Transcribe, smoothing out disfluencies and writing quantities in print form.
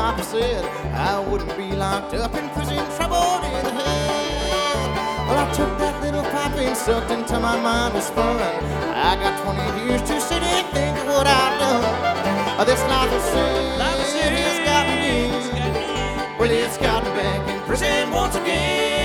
Papa said I wouldn't be locked up in prison, troubled in hell. Well, I took that little pipe and sucked into my mind was fun. I got 20 years to sit and think of what I've done. This life of sin has got me. Well, it's got me back in prison once again.